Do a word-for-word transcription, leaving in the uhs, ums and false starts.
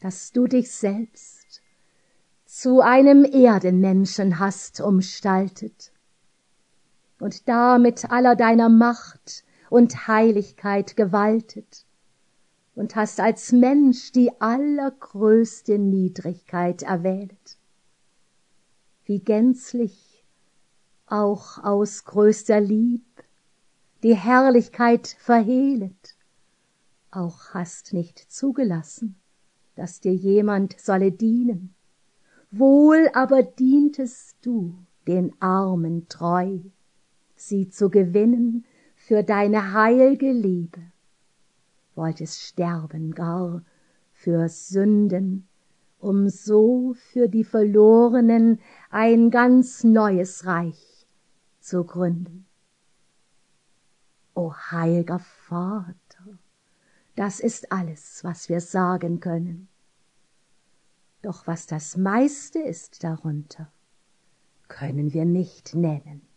dass du dich selbst zu einem Erdenmenschen hast umstaltet und da mit aller deiner Macht und Heiligkeit gewaltet und hast als Mensch die allergrößte Niedrigkeit erwählt. Wie gänzlich auch aus größter Lieb die Herrlichkeit verhehlet, auch hast nicht zugelassen, dass dir jemand solle dienen. Wohl aber dientest du den Armen treu, sie zu gewinnen für deine heilge Liebe, wolltest sterben gar für Sünden, um so für die Verlorenen ein ganz neues Reich zu gründen. O heiliger Vater, das ist alles, was wir sagen können. Doch was das meiste ist darunter, können wir nicht nennen.